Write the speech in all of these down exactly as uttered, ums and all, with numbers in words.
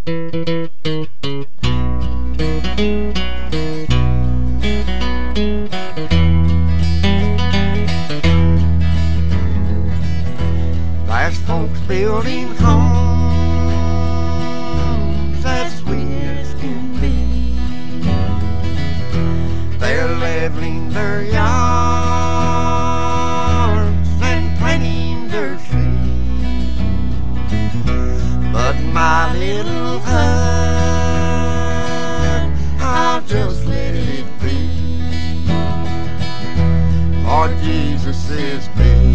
There's folks building homes as sweet as can be. They're leveling their yards and planting their seeds. But my little hut, I'll just let it be. For Jesus is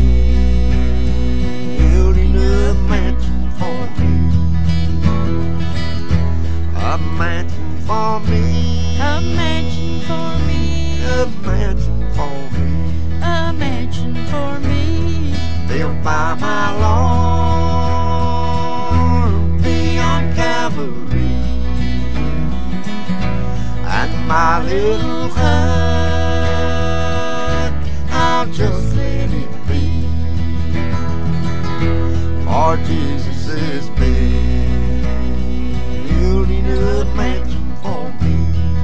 building a mansion for me. A mansion for me. A mansion for me. A mansion for me. A mansion for me. Built by my Lord beyond Calvary. And my little hut, I'll just let it be. For Jesus is building a mansion for me.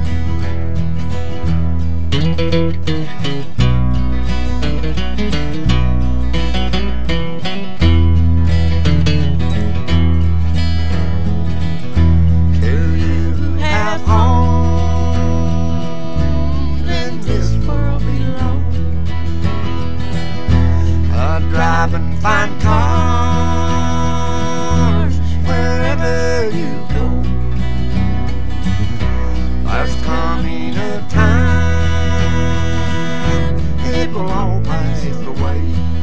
To you who have homes in this world below, a driving fine cars wherever you go. There's coming a time it will all pass away.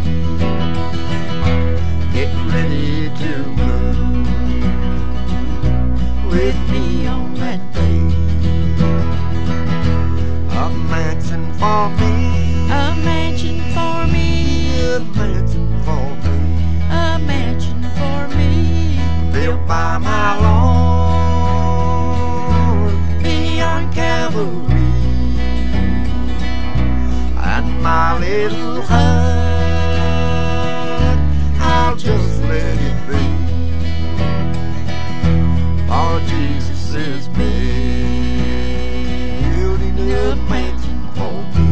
Get ready to move with me on that day. A mansion for me. A mansion for me. A mansion for me. A mansion for me. Built by my Lord beyond Calvary. And my little hut, I'll just let it be. For Jesus is building a mansion for me.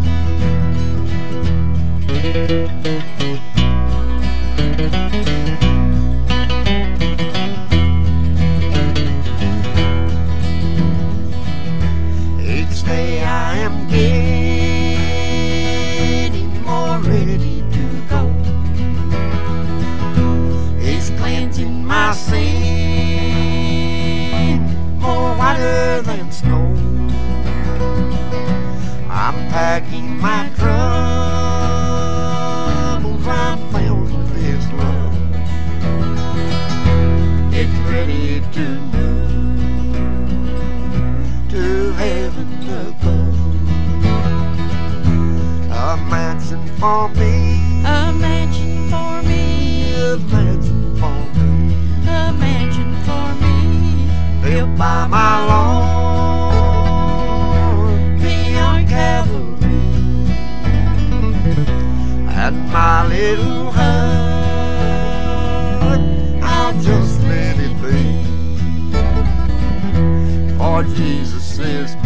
Each day I am getting more ready to go. He's cleansing my sin more whiter than snow. I'm packing my troubles, I'm filled with His love. Get ready to move to heaven above. A mansion for me. A mansion for me. A mansion for me. A mansion for me. Built by my Lord beyond Calvary. And my little hut, I'll just let it be. For Jesus is